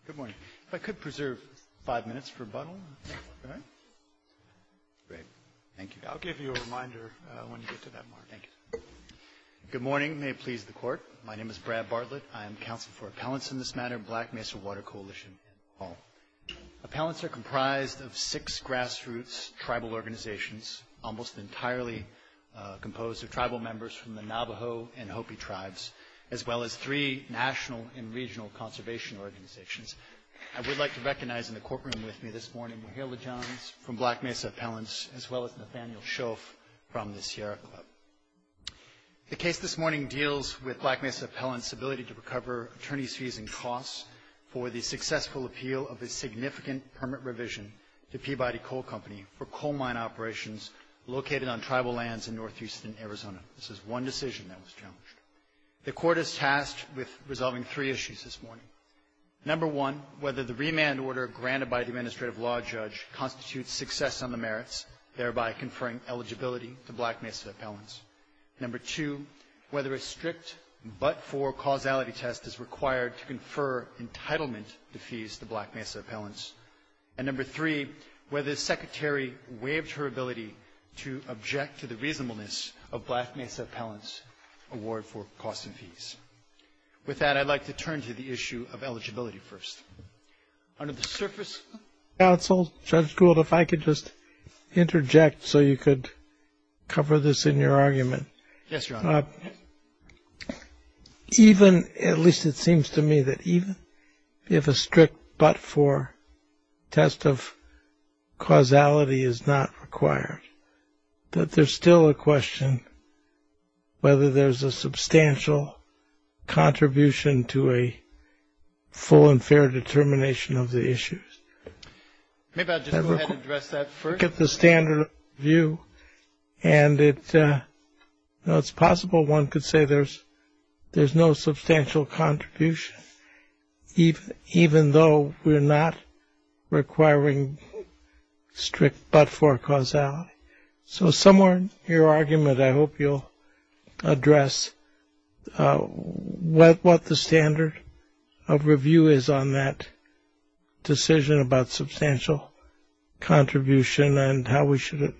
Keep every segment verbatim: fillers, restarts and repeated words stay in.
Good morning. If I could preserve five minutes for rebuttal. All right? Great. Thank you. I'll give you a reminder uh, when you get to that mark. Thank you. Good morning. May it please the Court. My name is Brad Bartlett. I am counsel for appellants in this matter, Black Mesa Water Coalition and all. Appellants are comprised of six grassroots tribal organizations, almost entirely uh, composed of tribal members from the Navajo and Hopi tribes, as well as three national and regional conservation organizations. I would like to recognize in the courtroom with me this morning Mahela Johns from Black Mesa Appellants, as well as Nathaniel Schoaf from the Sierra Club. The case this morning deals with Black Mesa Appellants' ability to recover attorney's fees and costs for the successful appeal of a significant permit revision to Peabody Coal Company for coal mine operations located on tribal lands in northeastern Arizona. This is one decision that was challenged. The Court is tasked with resolving three issues this morning. Number one, whether the remand order granted by the administrative law judge constitutes success on the merits, thereby conferring eligibility to Black Mesa Appellants. Number two, whether a strict but-for causality test is required to confer entitlement to fees to Black Mesa Appellants. And number three, whether the Secretary waived her ability to object to the reasonableness of Black Mesa Appellants' award for costs and fees. With that, I'd like to turn to the issue of eligibility first. Under the surface... Counsel, Judge Gould, if I could just interject so you could cover this in your argument. Yes, Your Honor. Uh, even, at least it seems to me that even if a strict but-for test of causality is not required, that there's still a question whether there's a substantial contribution to a full and fair determination of the issues. Maybe I'll just that go ahead and address that first. Look at the standard view, and it, uh, you know, it's possible one could say there's there's no substantial contribution, even even though we're not requiring strict but-for causality. So somewhere in your argument, I hope you'll address uh, what what the standard of review is on that decision about substantial contribution and how we should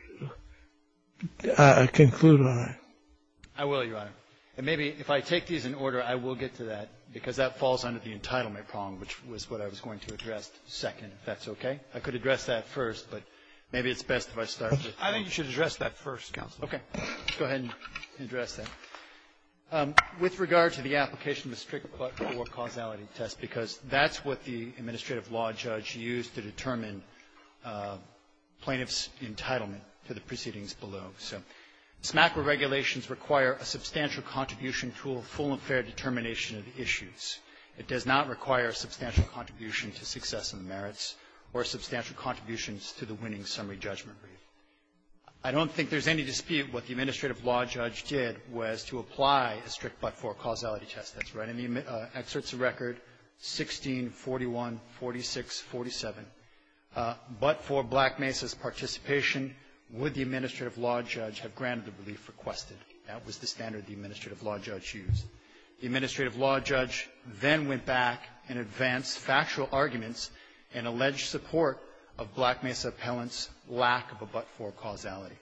uh, conclude on it. I will, Your Honor. And maybe if I take these in order, I will get to that, because that falls under the entitlement prong, which was what I was going to address second, if that's okay. I could address that first, but maybe it's best if I start with... I think you should address that first, Counsel. Okay. Go ahead and address that. Um, with regard to the application of a strict but-for causality test, because that's what the administrative law judge used to determine uh, plaintiff's entitlement to the proceedings below. So SMACRA regulations require a substantial contribution to a full and fair determination of the issues. It does not require a substantial contribution to success in the merits or substantial contributions to the winning summary judgment brief. I don't think there's any dispute what the administrative law judge did was to apply a strict but-for causality test. That's right in the uh, excerpts of record sixteen, forty-one, forty-six, forty-seven. Uh, but for Black Mesa's participation, would the administrative law judge have granted the relief requested? That was the standard the administrative law judge used. The administrative law judge then went back and advanced factual arguments and alleged support of Black Mesa Appellants' lack of a but-for causality.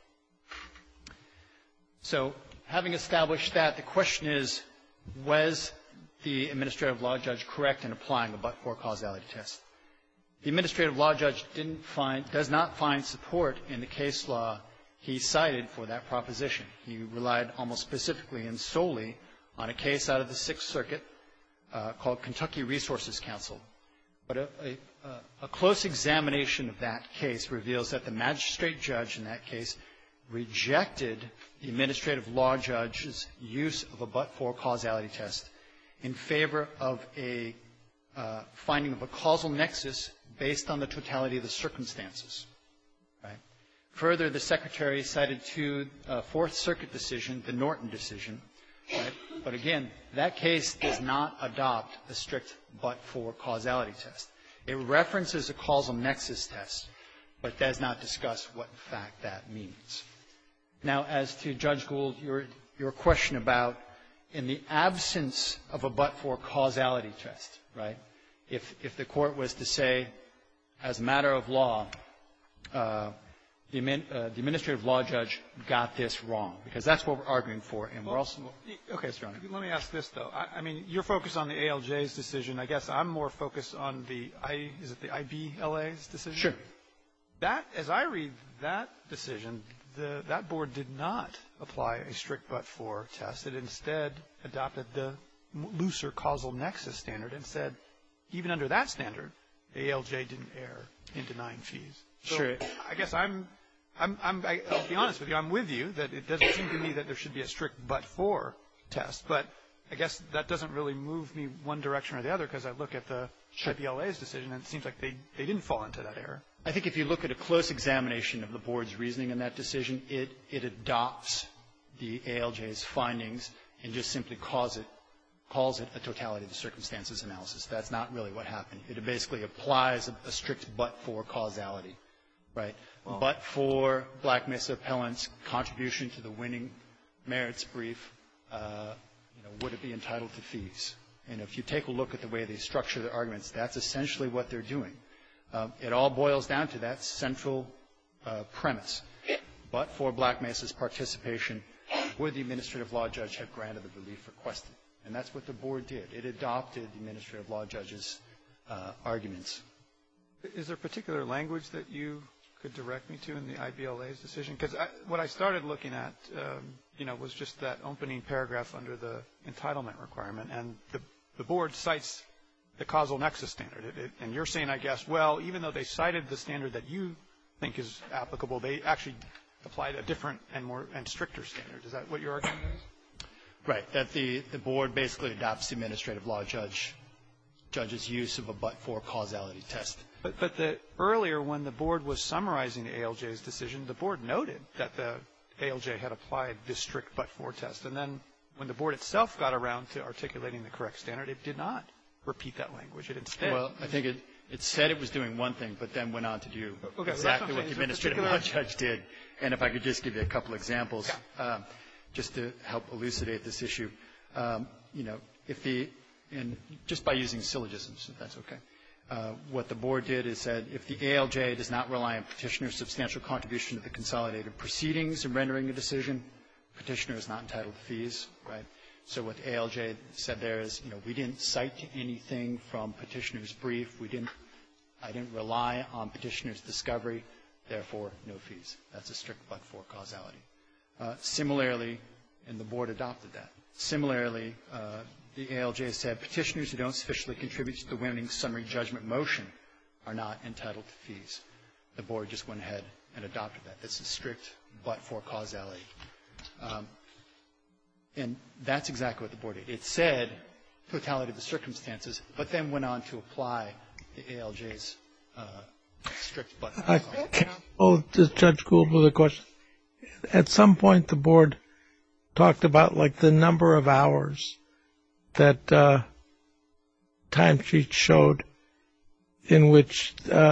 So, having established that, the question is, was the administrative law judge correct in applying a but-for causality test? The administrative law judge didn't find, does not find support in the case law he cited for that proposition. He relied almost specifically and solely on a case out of the Sixth Circuit uh, called Kentucky Resources Council. But a, a, a close examination of that case reveals that the magistrate judge in that case rejected the administrative law judge's use of a but-for causality test in favor of a uh, finding of a causal nexus based on the totality of the circumstances. Right? Further, the Secretary cited to a Fourth Circuit decision, the Norton decision. Right? But again, that case does not adopt a strict but-for causality test. It references a causal nexus test, but does not discuss what, in fact, that means. Now, as to Judge Gould, your, your question about in the absence of a but-for causality test, right, if, if the court was to say, as a matter of law, uh, the, admin, uh, the administrative law judge got this wrong, because that's what we're arguing for, and well, we're also... Okay, yes, Your Honor. Let me ask this, though. I, I mean, you're focused on the A L J's decision. I guess I'm more focused on the, I, is it the I B L A's decision? Sure. That, as I read that decision, the, that board did not apply a strict but-for test. It instead adopted the looser causal nexus standard and said, even under that standard, A L J didn't err in denying fees. So Sure. I guess I'm, I'm, I'm, I'll be honest with you, I'm with you that it doesn't seem to me that there should be a strict but-for test, but I guess that doesn't really move me one direction or the other because I look at the Sure. I B L A's decision and it seems like they, they didn't fall into that error. I think if you look at a close examination of the board's reasoning in that decision, it, it adopts the A L J's findings and just simply calls it, calls it a totality of the circumstances analysis. That's not really what happened. It basically applies a, a strict but-for causality, right? Well, but for Black Mesa Appellant's contribution to the winning merits brief, uh, you know, would it be entitled to fees? And if you take a look at the way they structure their arguments, that's essentially what they're doing. Um, it all boils down to that central uh, premise. But for Black Mesa's participation, would the administrative law judge have granted the relief requested? And that's what the board did. It adopted the administrative law judge's uh, arguments. Is there particular language that you could direct me to in the I B L A's decision? Because what I started looking at, um, you know, was just that opening paragraph under the entitlement requirement, and the, the board cites the causal nexus standard. It, it, and you're saying, I guess, well, even though they cited the standard that you think is applicable, they actually applied a different and more and stricter standard. Is that what your argument is? Right. That the, the board basically adopts the administrative law judge judge's use of a but-for causality test. But, but the, earlier, when the board was summarizing the A L J's decision, the board noted that the A L J had applied this strict but-for test. And then when the board itself got around to articulating the correct standard, it did not repeat that language. It instead... Well, I think it, it said it was doing one thing, but then went on to do okay, exactly well, what the administrative particular... law judge did. And if I could just give you a couple examples, yeah. um, just to help elucidate this issue. Um, you know, if the... And just by using syllogisms, if that's okay. Uh, what the board did is said, if the A L J does not rely on petitioner's substantial contribution to the consolidated proceedings in rendering a decision, petitioner is not entitled to fees, right? So what the A L J said there is, you know, we didn't cite anything from petitioner's brief. We didn't, I didn't rely on petitioner's discovery, therefore no fees. That's a strict but-for causality. Uh, similarly, and the board adopted that. Similarly, uh, the A L J said petitioners who don't sufficiently contribute to the winning summary judgment motion are not entitled to fees. The board just went ahead and adopted that. This is strict but-for causality. Um, and that's exactly what the board did. It said totality of the circumstances, but then went on to apply the A L J's uh, strict but-for causality. Oh, just Judge Gould with a question. At some point, the board talked about like the number of hours that uh, timesheet showed in which uh,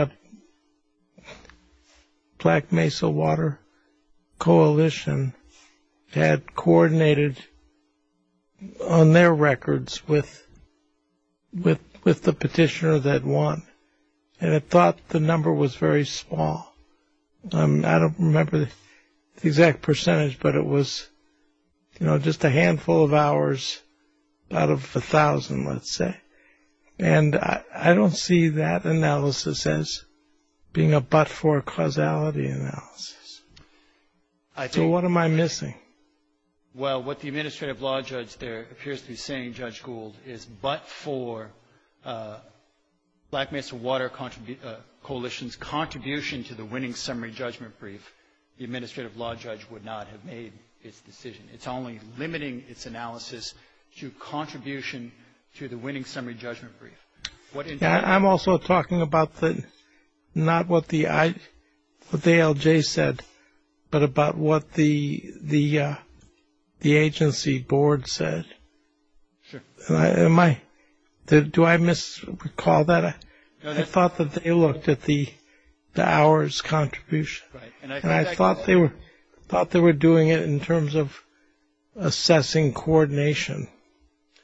Black Mesa Water Coalition had coordinated on their records with with with the petitioner that won, and it thought the number was very small. Um, I don't remember the, the exact percentage, but it was, you know, just a handful of hours out of a thousand, let's say. And I, I don't see that analysis as being a but-for causality analysis. I think, so what am I missing? Well, what the administrative law judge there appears to be saying, Judge Gould, is but for uh, Black Mesa Water contribu- uh, Coalition's contribution to the winning summary judgment brief, the administrative law judge would not have made its decision. It's only limiting its analysis to contribution to the winning summary judgment brief. What yeah, I'm also talking about the not what the I, what the A L J said, but about what the the uh, the agency board said. Sure. Am I, am I did, do I misrecall that? I, no, I thought that they looked at the the hours contribution, right. and I, and I thought they were thought they were doing it in terms of assessing coordination.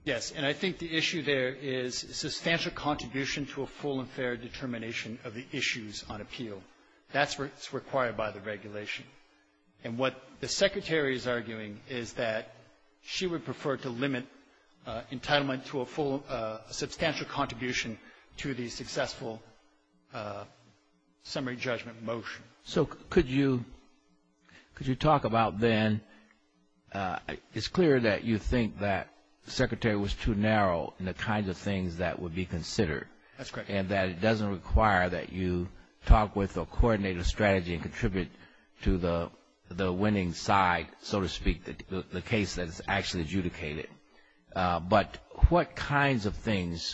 Yes, and I think the issue there is substantial contribution to a full and fair determination of the issues on appeal. That's what's required by the regulation. And what the Secretary is arguing is that she would prefer to limit uh, entitlement to a full, uh, a substantial contribution to the successful uh, summary judgment motion. So could you could you talk about then? Uh, it's clear that you think that the Secretary was too narrow in the kinds of things that would be considered. That's correct. And that it doesn't require that you talk with or coordinate a strategy and contribute to the the winning side, so to speak, the, the, the case that is actually adjudicated. Uh, but what kinds of things,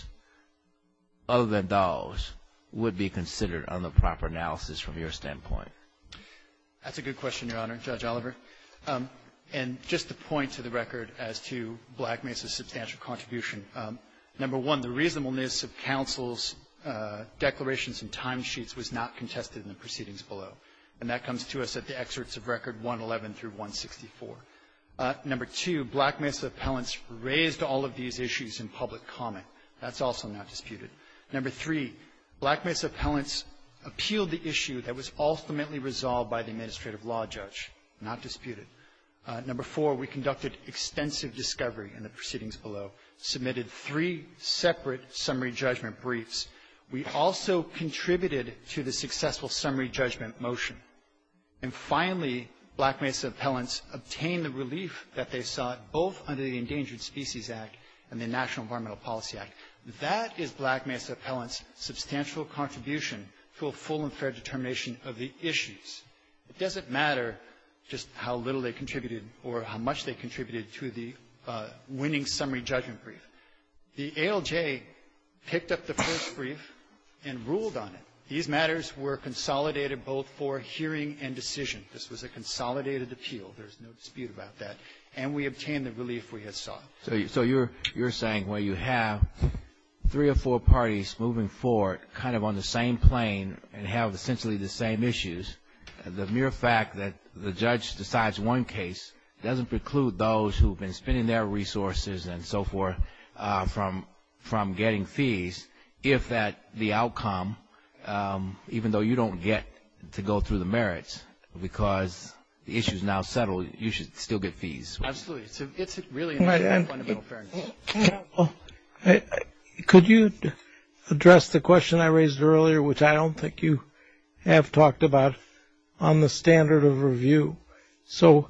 other than those, would be considered on the proper analysis from your standpoint? That's a good question, Your Honor, Judge Oliver. Um, and just to point to the record as to Black Mesa's substantial contribution, um, number one, the reasonableness of counsel's uh, declarations and timesheets was not contested in the proceedings below. And that comes to us at the excerpts of record one eleven through one sixty-four. Uh, number two, Black Mesa appellants raised all of these issues in public comment. That's also not disputed. Number three, Black Mesa appellants appealed the issue that was ultimately resolved by the administrative law judge, not disputed. Uh, number four, we conducted extensive discovery in the proceedings below, submitted three separate summary judgment briefs. We also contributed to the successful summary judgment motion. And finally, Black Mesa appellants obtained the relief that they sought both under the Endangered Species Act and the National Environmental Policy Act. That is Black Mesa appellants' substantial contribution to a full and fair determination of the issues. It doesn't matter just how little they contributed or how much they contributed to the uh, winning summary judgment brief. The A L J picked up the first brief and ruled on it. These matters were consolidated both for hearing and decision. This was a consolidated appeal. There's no dispute about that. And we obtained the relief we had sought. So, you, so you're you're saying where you have three or four parties moving forward, kind of on the same plane, and have essentially the same issues, the mere fact that the judge decides one case doesn't preclude those who've been spending their resources and so forth uh, from from getting fees, if that the outcome. Um, even though you don't get to go through the merits because the issue is now settled, you should still get fees. Absolutely. It's, a, it's a really an issue of fundamental fairness. Well, I, I, could you address the question I raised earlier, which I don't think you have talked about, on the standard of review? So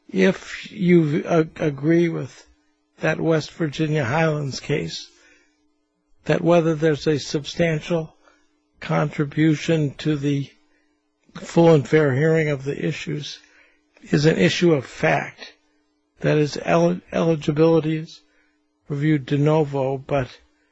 if you uh, agree with that West Virginia Highlands case, that whether there's a substantial contribution to the full and fair hearing of the issues is an issue of fact. That is, el- eligibility is reviewed de novo, but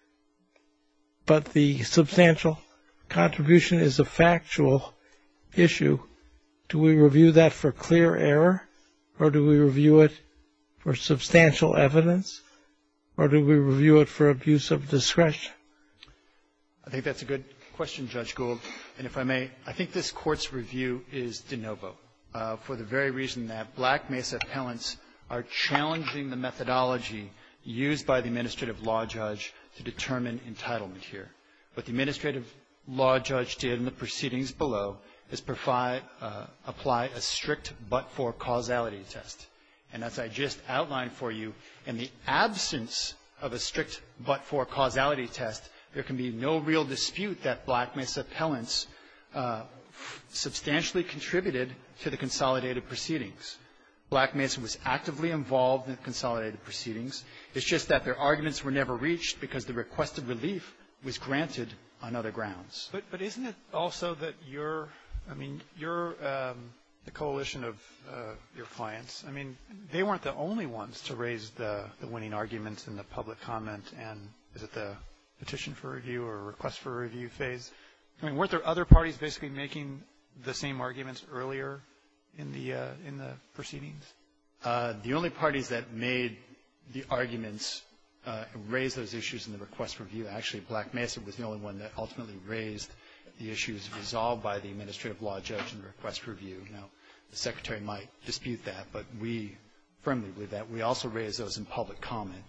but the substantial contribution is a factual issue. Do we review that for clear error, or do we review it for substantial evidence, or do we review it for abuse of discretion? I think that's a good question, Judge Gould. And if I may, I think this Court's review is de novo uh, for the very reason that Black Mesa appellants are challenging the methodology used by the administrative law judge to determine entitlement here. What the administrative law judge did in the proceedings below is provide, uh, apply a strict but-for causality test. And as I just outlined for you, in the absence of a strict but-for causality test, there can be no real dispute that Black Mesa appellants uh, substantially contributed to the consolidated proceedings. Black Mesa was actively involved in the consolidated proceedings. It's just that their arguments were never reached because the requested relief was granted on other grounds. But, but isn't it also that you're, I mean, you're um, the coalition of uh, your clients, I mean, they weren't the only ones to raise the, the winning arguments in the public comment and, is it the petition for review or request for review phase? I mean, weren't there other parties basically making the same arguments earlier in the uh, in the proceedings? Uh, the only parties that made the arguments uh, and raised those issues in the request for review, actually, Black Mesa was the only one that ultimately raised the issues resolved by the administrative law judge in the request for review. Now, the Secretary might dispute that, but we firmly believe that. We also raised those in public comment.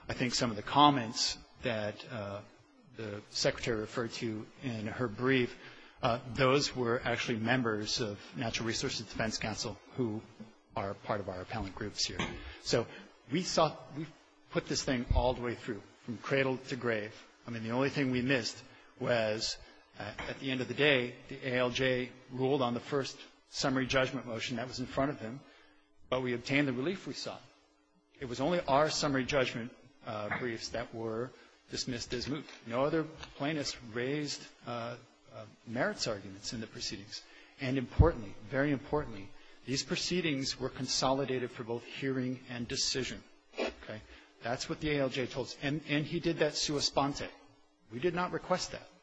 I think some of the comments that uh, the Secretary referred to in her brief, uh, those were actually members of Natural Resources Defense Council who are part of our appellant groups here. So we saw, we put this thing all the way through, from cradle to grave. I mean, the only thing we missed was, uh, at the end of the day, the A L J ruled on the first summary judgment motion that was in front of him, but we obtained the relief we sought. It was only our summary judgment uh, briefs that were dismissed as moot. No other plaintiffs raised uh, uh, merits arguments in the proceedings. And importantly, very importantly, these proceedings were consolidated for both hearing and decision. Okay? That's what the A L J told us. And, and he did that sua sponte. We did not request that.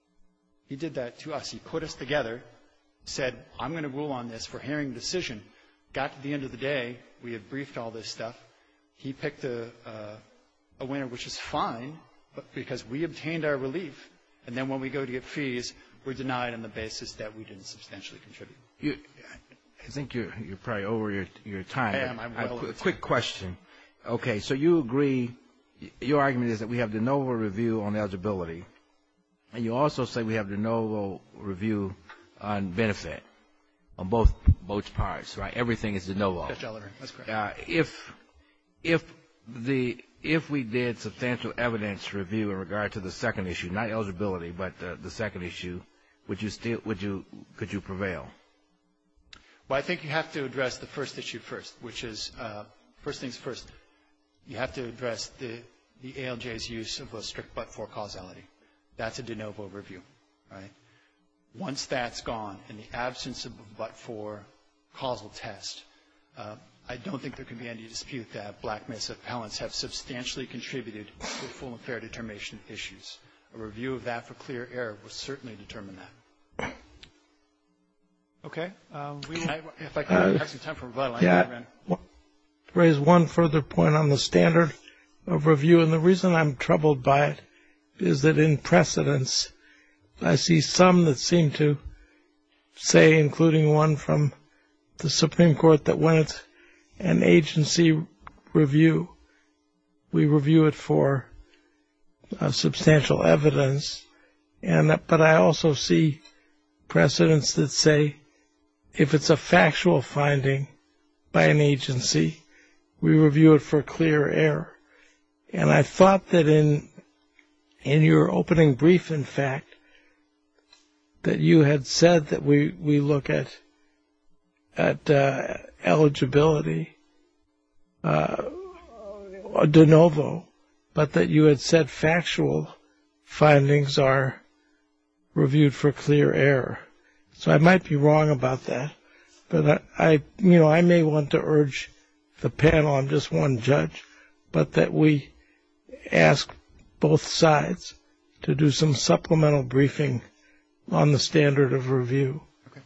He did that to us. He put us together, said, I'm going to rule on this for hearing decision. Got to the end of the day, we had briefed all this stuff. He picked a, uh, a winner, which is fine, but because we obtained our relief, and then when we go to get fees, we're denied on the basis that we didn't substantially contribute. You, I think you're, you're probably over your, your time. I am. I'm well a over quick, quick question. Okay, so you agree, your argument is that we have de novo review on eligibility, and you also say we have de novo review on benefit, on both both parts, right? Everything is de novo. Judge Oliver, that's correct. Uh, if if the if we did substantial evidence review in regard to the second issue, not eligibility, but uh, the second issue, would you still would you could you prevail? Well, I think you have to address the first issue first, which is uh, first things first. You have to address the the A L J's use of a strict but-for causality. That's a de novo review, right? Once that's gone, in the absence of a but-for causal test, uh, I don't think there can be any dispute that Black Mesa appellants have substantially contributed to a full and fair determination of issues. A review of that for clear error will certainly determine that. Okay. Um, we will... I, if I could Uh, have some time for rebuttal, I Yeah, ran. w- raise one further point on the standard of review, and the reason I'm troubled by it is that in precedents, I see some that seem to say, including one from the Supreme Court, that when it's an agency review, we review it for uh, substantial evidence. And but I also see precedents that say if it's a factual finding by an agency, we review it for clear error. And I thought that in in your opening brief, in fact, that you had said that we, we look at at uh, eligibility uh, de novo, but that you had said factual findings are reviewed for clear error. So I might be wrong about that, but I, I you know, I may want to urge the panel, I'm just one judge, but that we ask both sides to do some supplemental briefing on the standard of review. Okay.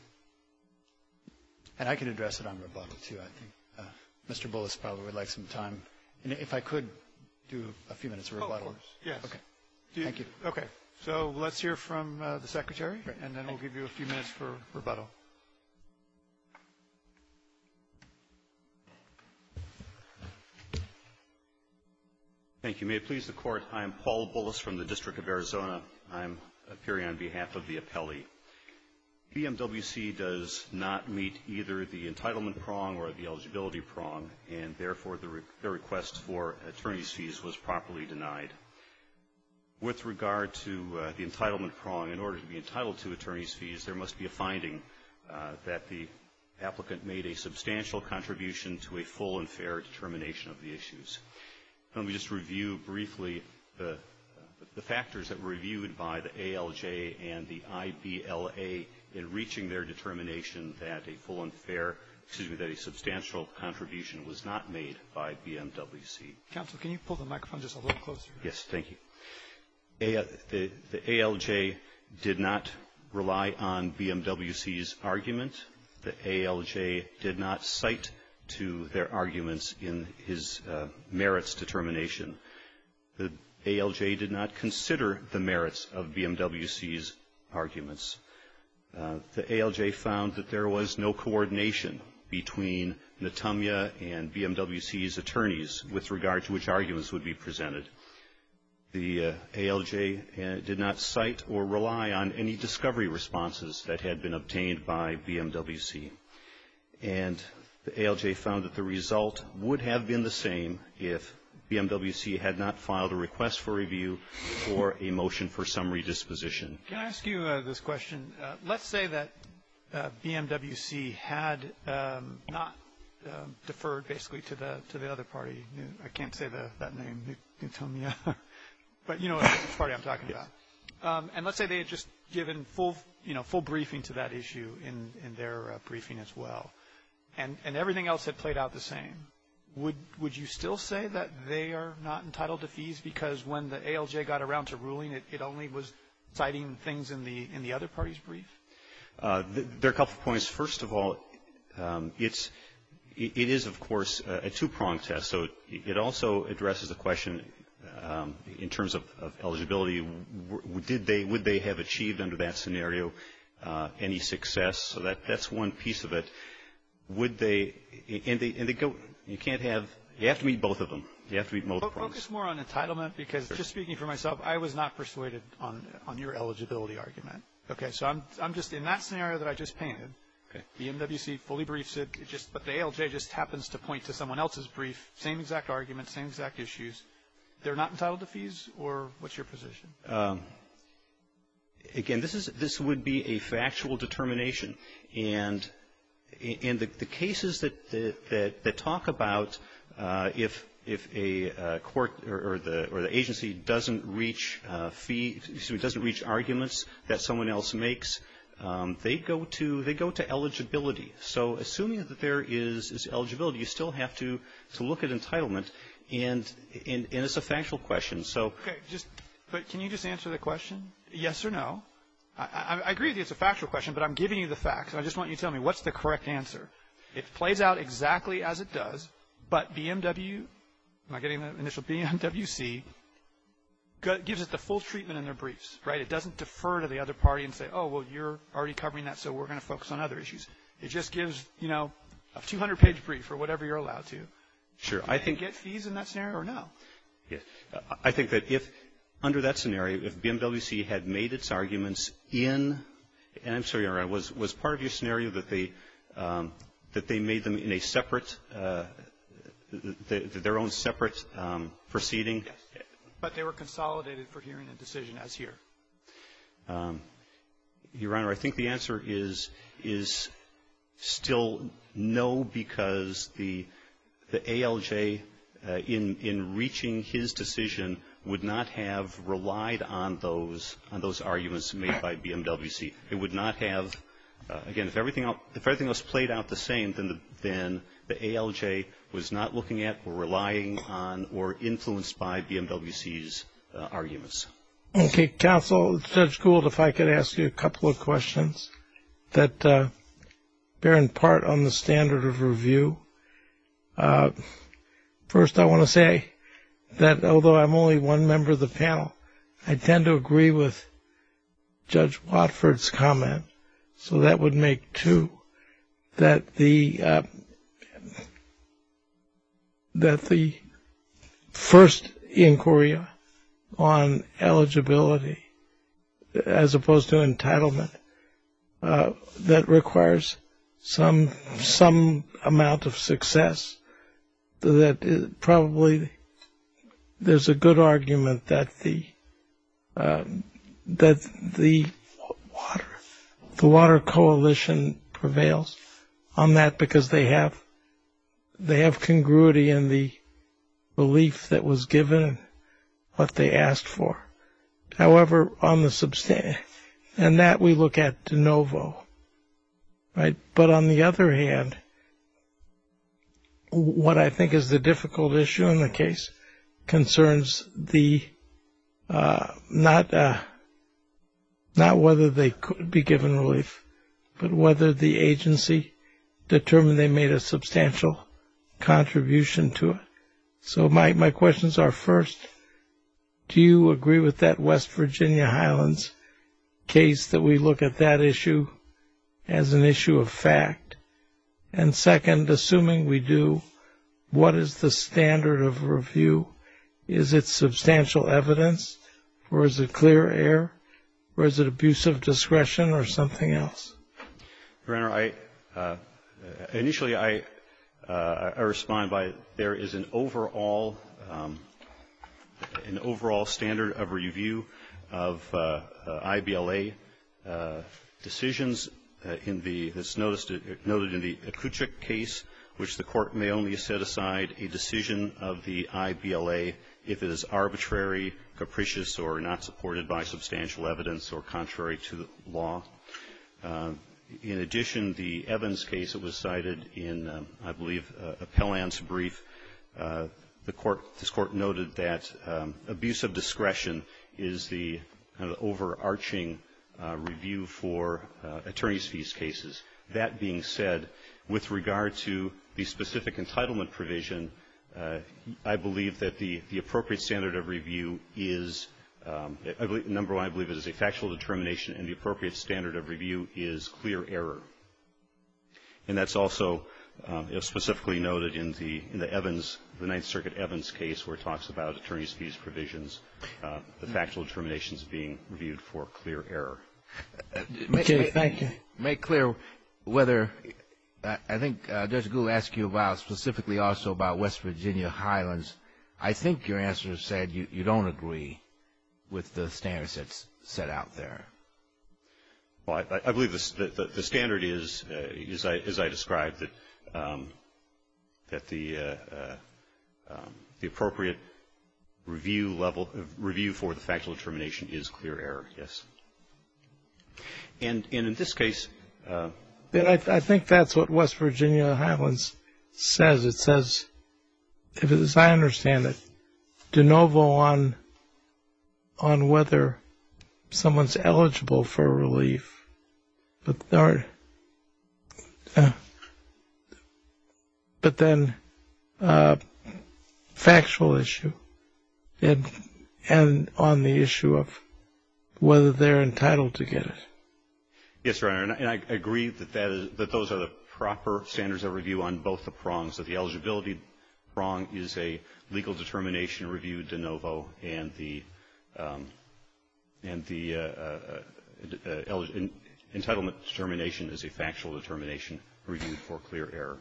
And I can address it on rebuttal, too. I think uh, Mister Bullis probably would like some time. And if I could do a few minutes of rebuttal. Oh, of course. Yes. Okay. Do you, Thank you. Okay. So let's hear from uh, the Secretary, Great. and then we'll give you a few minutes for rebuttal. Thank you. May it please the Court, I am Paul Bullis from the District of Arizona. I'm appearing on behalf of the appellee. B M W C does not meet either the entitlement prong or the eligibility prong, and therefore the re- their request for attorney's fees was properly denied. With regard to uh, the entitlement prong, in order to be entitled to attorney's fees, there must be a finding uh, that the applicant made a substantial contribution to a full and fair determination of the issues. Let me just review briefly the, uh, the factors that were reviewed by the A L J and the I B L A in reaching their determination that a full and fair, excuse me, that a substantial contribution was not made by B M W C. Counsel, can you pull the microphone just a little closer? Yes, thank you. A, the, the A L J did not rely on B M W C's argument. The A L J did not cite to their arguments in his uh, merits determination. The A L J did not consider the merits of B M W C's arguments. Uh, the A L J found that there was no coordination between Natumya and B M W C's attorneys with regard to which arguments would be presented. The uh, A L J uh, did not cite or rely on any discovery responses that had been obtained by B M W C. And the A L J found that the result would have been the same if B M W C had not filed a request for review or a motion for summary disposition. Can I ask you uh, this question? Uh, let's say that uh, B M W C had um, not um, deferred basically to the to the other party. I can't say the, that name, Natumya, but you know which party I'm talking about. Um, and let's say they had just given full, you know, full briefing to that issue in in their uh, briefing as well, and and everything else had played out the same. Would would you still say that they are not entitled to fees because when the A L J got around to ruling, it, it only was citing things in the in the other party's brief? Uh, th- there are a couple of points. First of all, um, it's it, it is of course a, a two-pronged test. So it, it also addresses the question um, in terms of, of eligibility. W- did they would they have achieved under that scenario uh, any success? So that that's one piece of it. Would they and they and they go. You can't have, you have to meet both of them. You have to meet both prongs. Focus more on entitlement because sure. Just speaking for myself, I was not persuaded on on your eligibility argument. Okay, so I'm I'm just in that scenario that I just painted. Okay. B M W C fully briefs it, it just, but the A L J just happens to point to someone else's brief, same exact argument, same exact issues. They're not entitled to fees, or what's your position? Um, again, this is this would be a factual determination, and. In the, the cases that, that, that talk about uh, if, if a uh, court or, or, the, or the agency doesn't reach uh, fee, excuse me, doesn't reach arguments that someone else makes, um, they go to they go to eligibility. So, assuming that there is, is eligibility, you still have to, to look at entitlement, and, and and it's a factual question. So, okay, just but can you just answer the question, yes or no? I, I agree with you it's a factual question, but I'm giving you the facts. I just want you to tell me what's the correct answer. It plays out exactly as it does, but B M W, am I getting the initial B M W C, gives it the full treatment in their briefs, right? It doesn't defer to the other party and say, oh, well, you're already covering that, so we're going to focus on other issues. It just gives, you know, a two hundred page brief or whatever you're allowed to. Sure. Do I they think get fees in that scenario or no? Yes. I think that if under that scenario, if B M W C had made its arguments in, and I'm sorry, Your Honor, was was part of your scenario that they um, that they made them in a separate, uh, the, their own separate um, proceeding? Yes. But they were consolidated for hearing and decision as here. Um, Your Honor, I think the answer is is still no, because the the A L J uh, in in reaching his decision would not have relied on those on those arguments made by B M W C. It would not have, uh, again, if everything else, if everything else played out the same, then the then the A L J was not looking at or relying on or influenced by B M W C's uh, arguments. Okay, counsel, Judge Gould, if I could ask you a couple of questions that uh, bear in part on the standard of review. Uh, first, I want to say that although I'm only one member of the panel, I tend to agree with Judge Watford's comment, so that would make two, that the uh, that the first inquiry on eligibility as opposed to entitlement uh, that requires some some amount of success, that it probably there's a good argument that the uh, that the water the water coalition prevails on that, because they have they have congruity in the belief that was given and what they asked for. However, on the substan and that we look at de novo, right? But on the other hand, what I think is the difficult issue in the case concerns the uh, not uh, not whether they could be given relief, but whether the agency determined they made a substantial contribution to it. So my, my questions are, first, do you agree with that West Virginia Highlands case that we look at that issue as an issue of fact? And second, assuming we do, what is the standard of review? Is it substantial evidence, or is it clear error, or is it abuse of discretion, or something else? Your Honor, I, uh, initially I, uh, I respond by there is an overall, um, an overall standard of review of uh, uh, I B L A uh, decisions uh, in the that's noticed, noted in the Akuchik case, which the court may only set aside a decision of the I B L A if it is arbitrary, capricious, or not supported by substantial evidence or contrary to the law. Uh, in addition, the Evans case that was cited in, um, I believe, uh, Appellant's brief, uh, the court, this court noted that um, abuse of discretion is the kind of overarching uh, review for uh, attorney's fees cases. That being said, with regard to the specific entitlement provision, uh, I believe that the, the appropriate standard of review is, um, I believe, number one, I believe it is a factual determination, and the appropriate standard of review is clear error. And that's also uh, specifically noted in the in the Evans, the Ninth Circuit Evans case, where it talks about attorney's fees provisions, uh, the factual determinations being reviewed for clear error. Okay, thank you. Make clear whether, uh, I think uh, Judge Gould asked you about specifically also about West Virginia Highlands. I think your answer said you, you don't agree with the standards that's set out there. Well, I, I believe this, the, the, the standard is, uh, as, I, as I described, that um, that the uh, uh, um, the appropriate review level of review for the factual determination is clear error. Yes. And, and in this case, uh, But I, I think that's what West Virginia Highlands says. It says, if as I understand it, de novo on on whether someone's eligible for relief, but there, uh, but then uh, factual issue, and and on the issue of whether they're entitled to get it. Yes, Your Honor, and I, and I agree that that is that those are the proper standards of review on both the prongs. That the eligibility prong is a legal determination review de novo, and the um, and the uh, uh, uh, entitlement determination is a factual determination reviewed for clear error.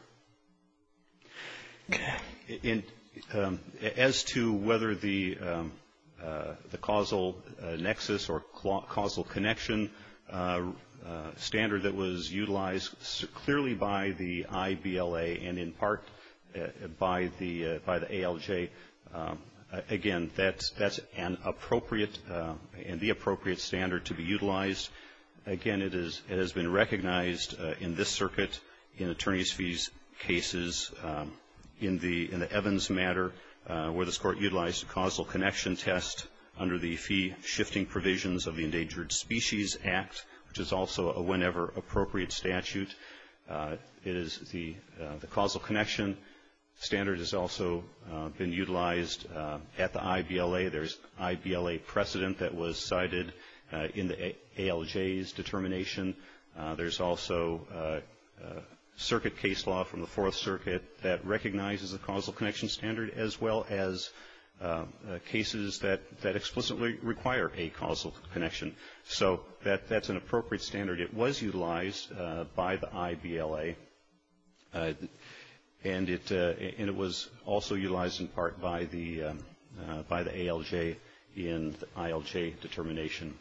Okay. And um, as to whether the um, uh, the causal uh, nexus or causal connection uh, uh, standard that was utilized clearly by the I B L A and in part uh, by the uh, by the A L J, um, again, that's that's an appropriate uh, and the appropriate standard to be utilized. Again, it is it has been recognized uh, in this circuit in attorneys' fees cases. Um, in the in the Evans matter, uh, where this court utilized a causal connection test under the fee shifting provisions of the Endangered Species Act, which is also a whenever appropriate statute. Uh, it is the uh, the causal connection standard has also uh, been utilized uh, at the I B L A. There's I B L A precedent that was cited uh, in the A L J's determination. Uh, there's also uh, uh, circuit case law from the Fourth Circuit that recognizes the causal connection standard, as well as uh, uh, cases that, that explicitly require a causal connection. So that, that's an appropriate standard. It was utilized uh, by the I B L A, uh, and it uh, and it was also utilized in part by the um, uh, by the A L J in the I L J determination.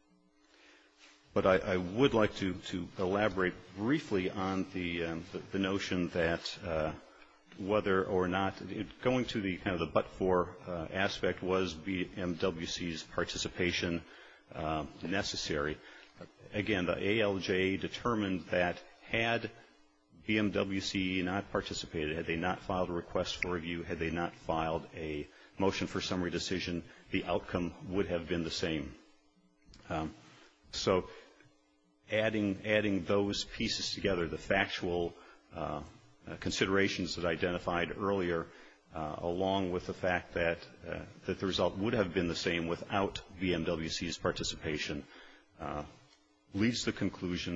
But I, I would like to, to elaborate briefly on the, um, the, the notion that uh, whether or not, it, going to the kind of the but-for uh, aspect, was B M W C's participation uh, necessary. Again, the A L J determined that had B M W C not participated, had they not filed a request for review, had they not filed a motion for summary decision, the outcome would have been the same. Um, so adding adding those pieces together, the factual uh, uh, considerations that I identified earlier, uh, along with the fact that uh, that the result would have been the same without B M W C's participation, uh, leads to the conclusion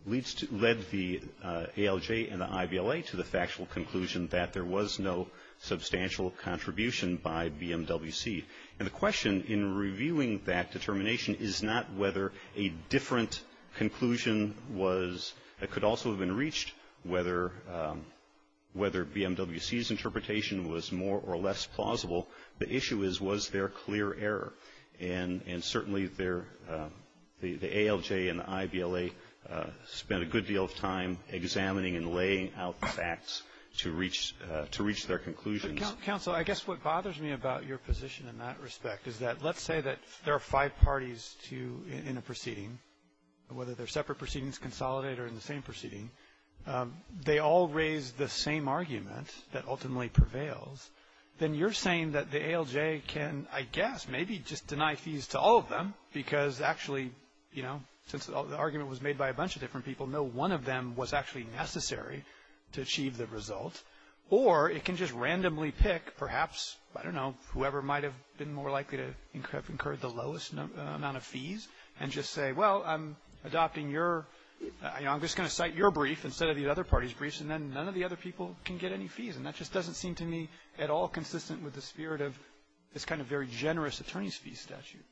leads to, led the uh, A L J and the I B L A to the factual conclusion that there was no substantial contribution by B M W C. And the question in reviewing that determination is not whether a different conclusion was, that could also have been reached, whether um, whether B M W C's interpretation was more or less plausible. The issue is, was there clear error? And, and certainly there, uh, the, the A L J and the I B L A uh, spent a good deal of time examining and laying out the facts to reach uh, to reach their conclusions. But, Counsel, I guess what bothers me about your position in that respect is that let's say that there are five parties to in, in a proceeding, whether they're separate proceedings, consolidated, or in the same proceeding. Um, they all raise the same argument that ultimately prevails. Then you're saying that the A L J can, I guess, maybe just deny fees to all of them because actually, you know, since the argument was made by a bunch of different people, no one of them was actually necessary to achieve the result. Or it can just randomly pick, perhaps, I don't know, whoever might have been more likely to incur, have incurred the lowest no, uh, amount of fees and just say, well, I'm adopting your, uh, you know, I'm just going to cite your brief instead of the other party's briefs, and then none of the other people can get any fees. And that just doesn't seem to me at all consistent with the spirit of this kind of very generous attorney's fee statute.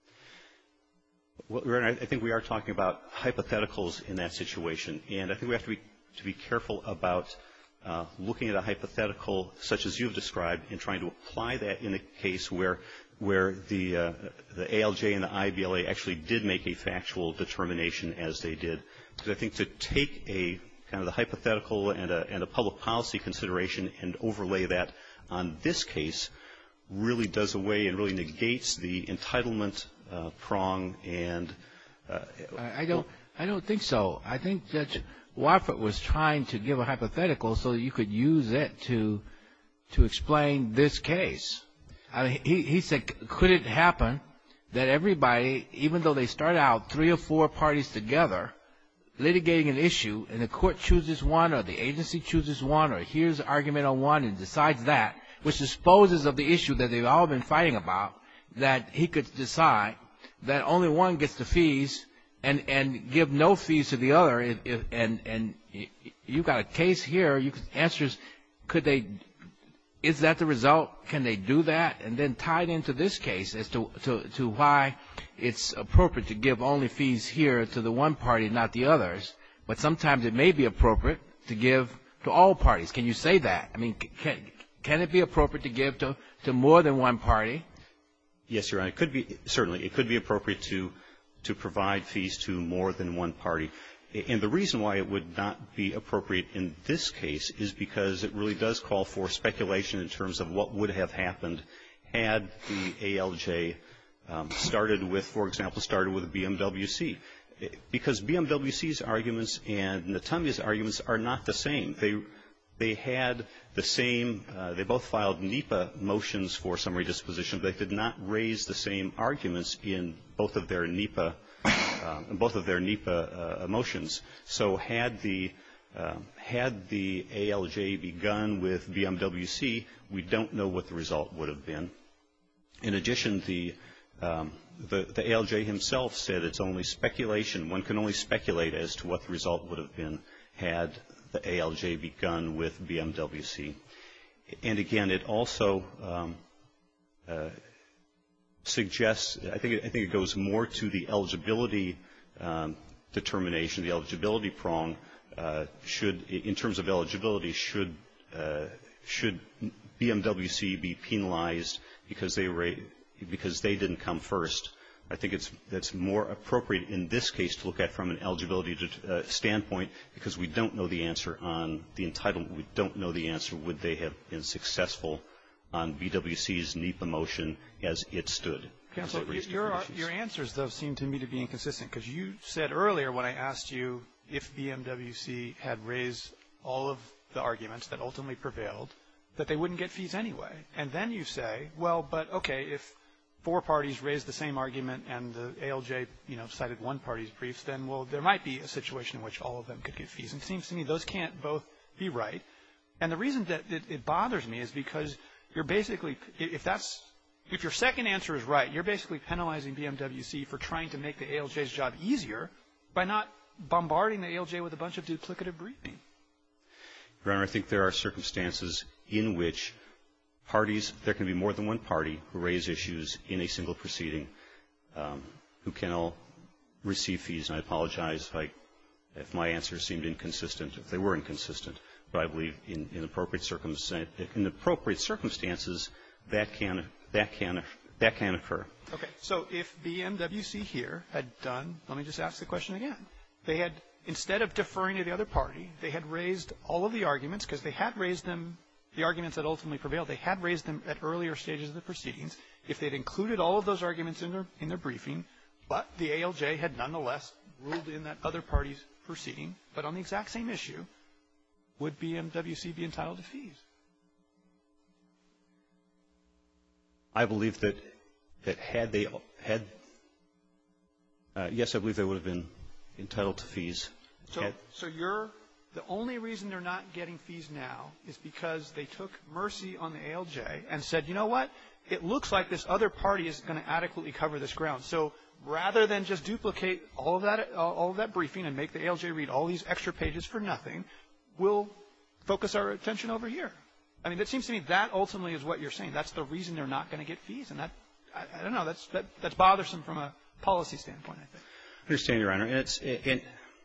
Well, I think we are talking about hypotheticals in that situation, and I think we have to be to be careful about uh, looking at a hypothetical such as you've described and trying to apply that in a case where where the uh, the A L J and the I B L A actually did make a factual determination as they did. Because I think to take a kind of the hypothetical and a, and a public policy consideration and overlay that on this case really does away and really negates the entitlement uh, prong and uh, I don't I don't think so. I think Judge Wofford was trying to give a hypothetical so that you could use it to to explain this case. I mean, he, he said, could it happen that everybody, even though they start out three or four parties together, litigating an issue, and the court chooses one or the agency chooses one or hears an argument on one and decides that, which disposes of the issue that they've all been fighting about, that he could decide that only one gets the fees and, and give no fees to the other. If, if, and, and you've got a case here. You could answer, could they, is that the result? Can they do that? And then tied into this case as to, to, to why it's appropriate to give only fees here to the one party, not the others. But sometimes it may be appropriate to give to all parties. Can you say that? I mean, can, can it be appropriate to give to, to more than one party? Yes, Your Honor. It could be, certainly, it could be appropriate to, to provide fees to more than one party. And the reason why it would not be appropriate in this case is because it really does call for speculation in terms of what would have happened had the A L J um, started with, for example, started with B M W C. Because B M W C's arguments and Natumia's arguments are not the same. They they had the same, uh, they both filed NEPA motions for summary disposition, but they did not raise the same arguments in both of their NEPA Uh, in both of their NEPA uh, motions. So had the uh, had the A L J begun with B M W C, we don't know what the result would have been. In addition, the um, the, the A L J himself said it's only speculation. One can only speculate as to what the result would have been had the A L J begun with B M W C. And again, it also um, uh, suggests, I think, it, I think it goes more to the eligibility um, determination, the eligibility prong. Uh, should, in terms of eligibility, should uh, should B M W C be penalized because they were, because they didn't come first? I think it's that's more appropriate in this case to look at from an eligibility to, uh, standpoint, because we don't know the answer on the entitlement. We don't know the answer. Would they have been successful on B W C's NEPA motion as it stood? Counsel, your, your answers, though, seem to me to be inconsistent, because you said earlier when I asked you if B M W C had raised all of the arguments that ultimately prevailed, that they wouldn't get fees anyway. And then you say, well, but, okay, if four parties raised the same argument and the A L J, you know, cited one party's briefs, then, well, there might be a situation in which all of them could get fees. And it seems to me those can't both be right. And the reason that it, it bothers me is because you're basically, if that's, if your second answer is right, you're basically penalizing B M W C for trying to make the A L J's job easier by not bombarding the A L J with a bunch of duplicative briefing. Your Honor, I think there are circumstances in which parties, there can be more than one party who raise issues in a single proceeding um, who can all receive fees. And I apologize if, I, if my answers seemed inconsistent, if they were inconsistent. But I believe in, in, appropriate, circumstan- in appropriate circumstances, that can, that, can, that can occur. Okay. So if B M W C here had done, let me just ask the question again. They had, instead of deferring to the other party, they had raised all of the arguments, because they had raised them, the arguments that ultimately prevailed, they had raised them at earlier stages of the proceedings. If they'd included all of those arguments in their, in their briefing, but the A L J had nonetheless ruled in that other party's proceeding, but on the exact same issue, would B M W C be entitled to fees? I believe that, that had they had, uh, yes, I believe they would have been entitled to fees. So, had, so you're, the only reason they're not getting fees now is because they took mercy on the A L J and said, you know what, it looks like this other party is going to adequately cover this ground. So rather than just duplicate all of that, all of that briefing and make the A L J read all these extra pages for nothing, we'll focus our attention over here. I mean, it seems to me that ultimately is what you're saying. That's the reason they're not going to get fees. And that, I, I don't know, that's, that, that's bothersome from a policy standpoint, I think. I understand, Your Honor. And it's, and,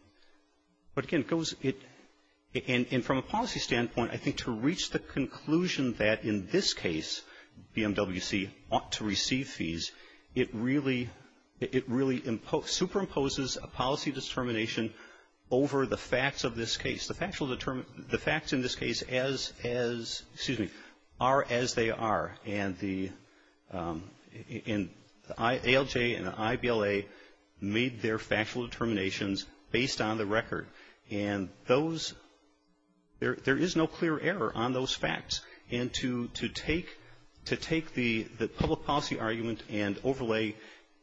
but again, it goes, it, and, and from a policy standpoint, I think to reach the conclusion that in this case, B M W C ought to receive fees, it really, it really impo- superimposes a policy determination over the facts of this case. The factual determin- the facts in this case as, as, excuse me, are as they are. And the, um, in the I, A L J and the I B L A made their factual determinations based on the record. And those, there, there is no clear error on those facts. And to, to take, to take the, the public policy argument and overlay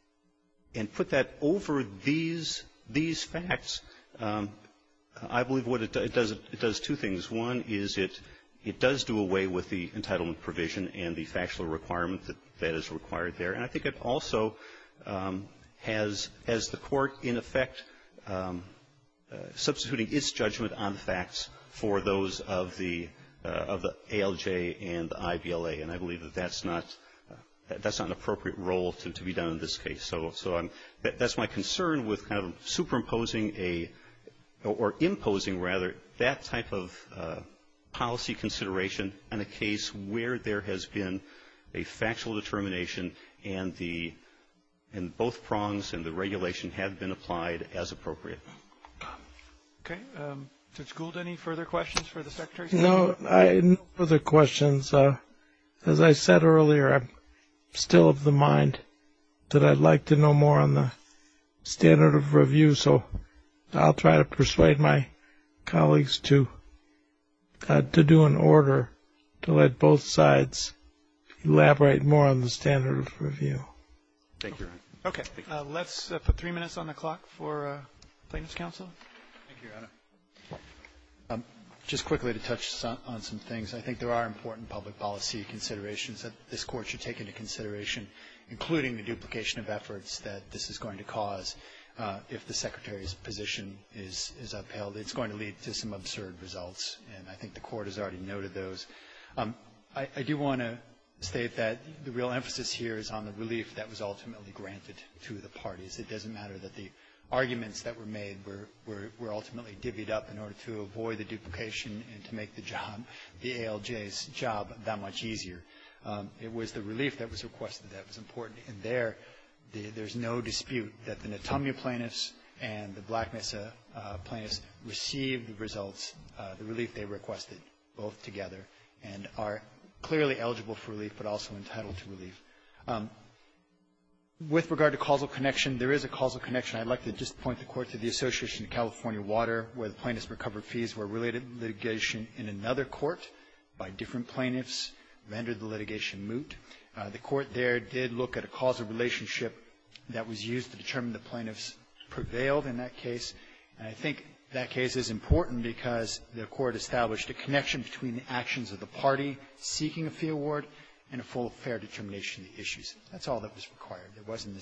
and put that over these, these facts, Um, I believe what it, do, it does, it does two things. One is it, it does do away with the entitlement provision and the factual requirement that, that is required there. And I think it also um, has, has the court, in effect, um, uh, substituting its judgment on the facts for those of the, uh, of the A L J and the I B L A. And I believe that that's not, uh, that's not an appropriate role to, to be done in this case. So, so I'm, that, that's my concern with kind of superimposing a, or imposing, rather, that type of uh, policy consideration in a case where there has been a factual determination and the and both prongs and the regulation have been applied as appropriate. Okay. Um, Judge Gould, any further questions for the Secretary? No, I no further questions. Uh, as I said earlier, I'm still of the mind that I'd like to know more on the standard of review, so I'll try to persuade my colleagues to uh, to do an order to let both sides elaborate more on the standard of review. Thank you, Your Honor. Okay. Uh, let's uh, put three minutes on the clock for uh, plaintiff's counsel. Thank you, Your Honor. Um, just quickly to touch on some things, I think there are important public policy considerations that this Court should take into consideration, including the duplication of efforts that this is going to cause. Uh, if the Secretary's position is, is upheld, it's going to lead to some absurd results, and I think the Court has already noted those. Um, I, I do want to state that the real emphasis here is on the relief that was ultimately granted to the parties. It doesn't matter that the arguments that were made were, were, were ultimately divvied up in order to avoid the duplication and to make the job, the A L J's job, that much easier. Um, it was the relief that was requested that was important, and there, The, there's no dispute that the Natumia plaintiffs and the Black Mesa uh, plaintiffs received the results, uh, the relief they requested, both together, and are clearly eligible for relief, but also entitled to relief. Um, with regard to causal connection, there is a causal connection. I'd like to just point the Court to the Association of California Water, where the plaintiffs recovered fees where related litigation in another court by different plaintiffs rendered the litigation moot. Uh, the Court there did look at a causal relationship that was used to determine the plaintiffs prevailed in that case. And I think that case is important because the Court established a connection between the actions of the party seeking a fee award and a full fair determination of the issues. That's all that was required. There wasn't this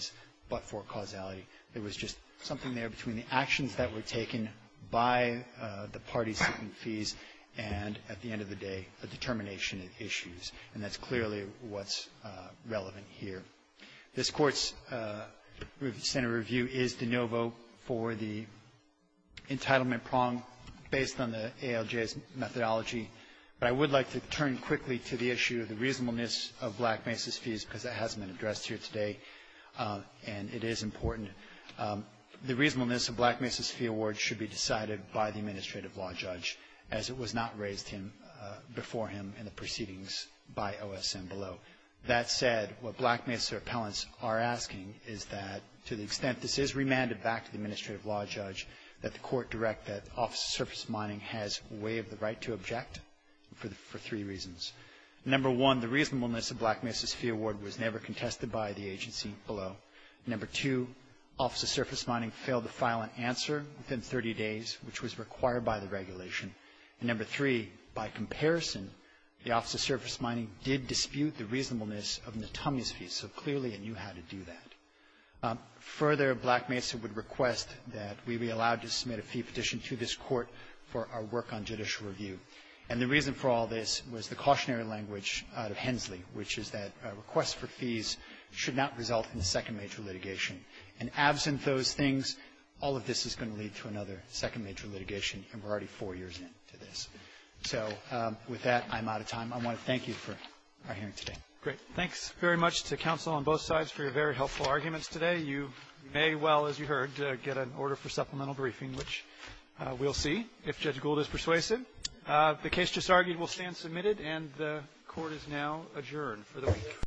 but-for causality. There was just something there between the actions that were taken by uh, the parties seeking fees and, at the end of the day, a determination of issues. And that's clearly what's uh, relevant here. This Court's uh, standard review is de novo for the entitlement prong based on the A L J's methodology. But I would like to turn quickly to the issue of the reasonableness of Black Mesa's fees, because that hasn't been addressed here today, uh, and it is important. Um, the reasonableness of Black Mesa's fee award should be decided by the administrative law judge, as it was not raised him uh, before him in the proceedings by O S M below. That said, what Black Mesa appellants are asking is that, to the extent this is remanded back to the administrative law judge, that the court direct that Office of Surface Mining has waived the right to object for, the, for three reasons. Number one, the reasonableness of Black Mesa's fee award was never contested by the agency below. Number two, Office of Surface Mining failed to file an answer within thirty days, which was required by the regulation. And number three, by comparison, the Office of Surface Mining did dispute the reasonableness of Natumia's fees, so clearly it knew how to do that. Um, further, Black Mesa would request that we be allowed to submit a fee petition to this court for our work on judicial review. And the reason for all this was the cautionary language out of Hensley, which is that uh, requests for fees should not result in a second major litigation. And absent those things, all of this is going to lead to another second major litigation, and we're already four years into this. So um, with that, I'm out of time. I want to thank you for our hearing today. Great. Thanks very much to counsel on both sides for your very helpful arguments today. You may well, as you heard, uh, get an order for supplemental briefing, which uh, we'll see if Judge Gould is persuasive. Uh, the case just argued will stand submitted, and the court is now adjourned for the week.